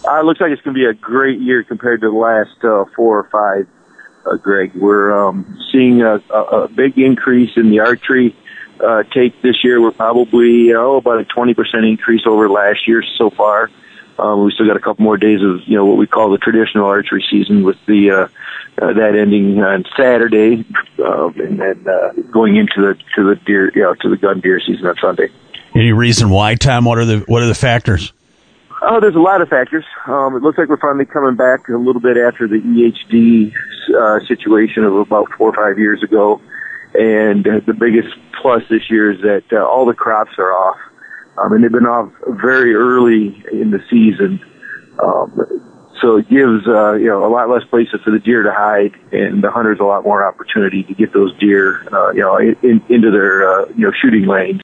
It looks like it's going to be a great year compared to the last 4 or 5, Greg. We're seeing a big increase in the archery take this year. We're probably about a 20% increase over last year so far. We still got a couple more days of what we call the traditional archery season, with the that ending on Saturday, and then going into the deer to the gun deer season on Sunday. Any reason why, Tom? What are the factors? There's a lot of factors. It looks like we're finally coming back a little bit after the EHD situation of about 4 or 5 years ago. And the biggest plus this year is that all the crops are off. And they've been off very early in the season. So it gives, a lot less places for the deer to hide, and the hunters a lot more opportunity to get those deer, into their, shooting lanes.